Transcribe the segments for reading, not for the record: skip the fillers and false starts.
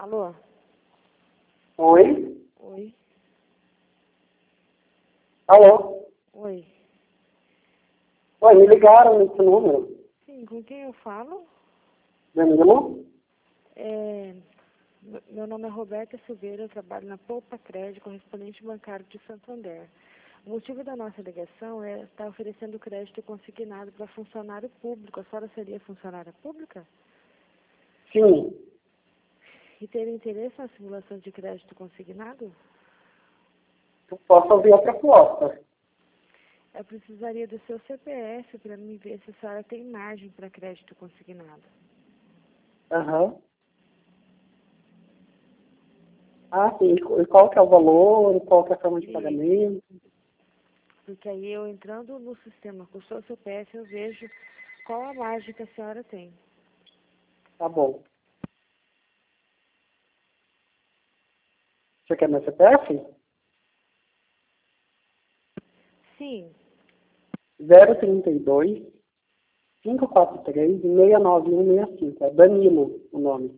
Alô? Oi? Oi? Alô? Oi? Oi, me ligaram nesse número. Sim, com quem eu falo? Danilo? Meu nome é Roberta Silveira, eu trabalho na Poupa Crédito, correspondente bancário de Santander. O motivo da nossa ligação é estar oferecendo crédito consignado para funcionário público. A senhora seria funcionária pública? Sim. E ter interesse na simulação de crédito consignado? Eu posso ouvir a proposta. Eu precisaria do seu CPF para me ver se a senhora tem margem para crédito consignado. Aham. Ah, sim. E qual que é o valor? Qual que é a forma de pagamento? Porque aí eu entrando no sistema com o seu CPF, eu vejo qual a margem que a senhora tem. Tá bom. Você quer meu CPF? Sim, 032 543 69165. É Danilo o nome.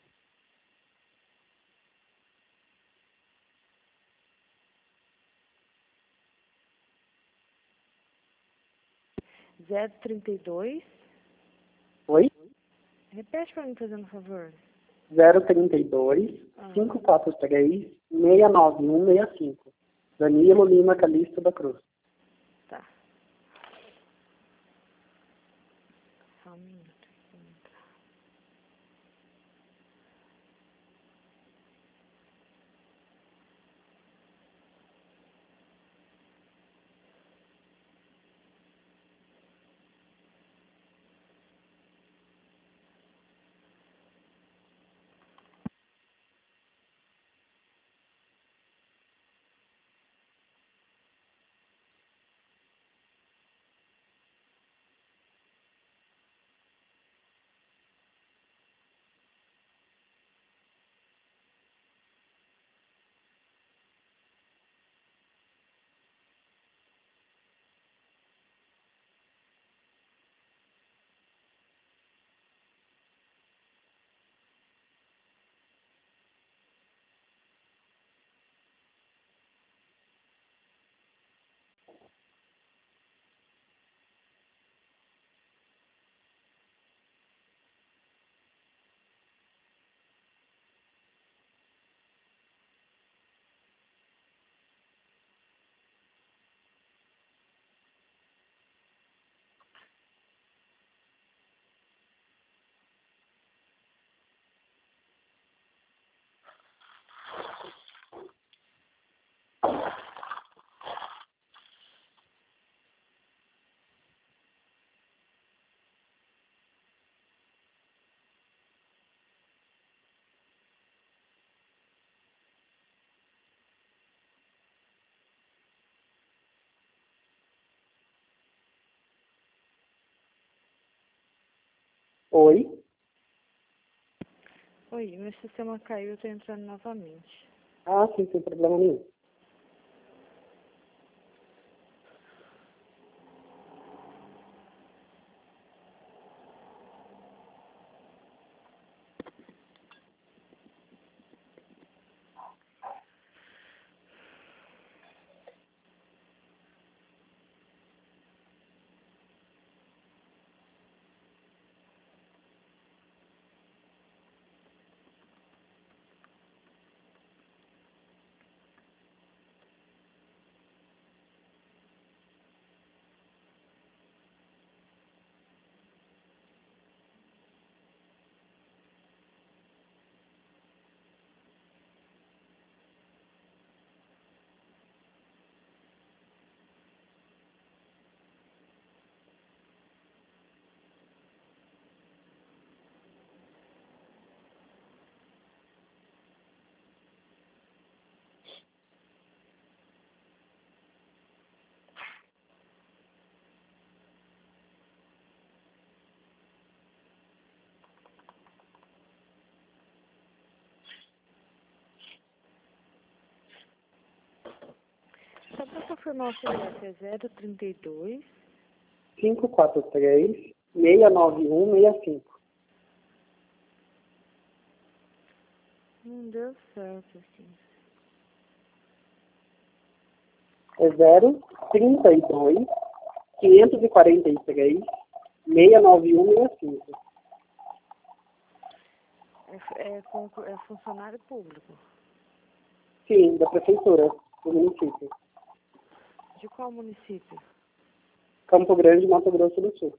zero trinta e dois. Oi? Repete para mim, fazendo um favor. 032 543 69165. Danilo Lima Calixto da Cruz. Tá. Só um minuto. Oi? Oi, meu sistema caiu, eu estou entrando novamente. Ah, sim, sem problema nenhum. Só para confirmar o CPF, é 032. 543 69165. Não deu certo, assim. É 032 543 69165. É funcionário público. Sim, da prefeitura do município. De qual município? Campo Grande, Mato Grosso do Sul.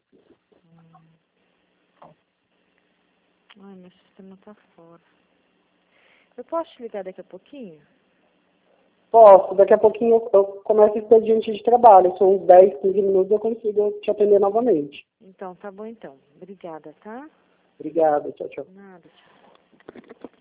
Ai, meu sistema tá fora. Eu posso te ligar daqui a pouquinho? Posso, daqui a pouquinho eu começo o expediente de trabalho. São uns 10, 15 minutos eu consigo te atender novamente. Então, tá bom então. Obrigada, tá? Obrigada, tchau, tchau. Nada, tchau.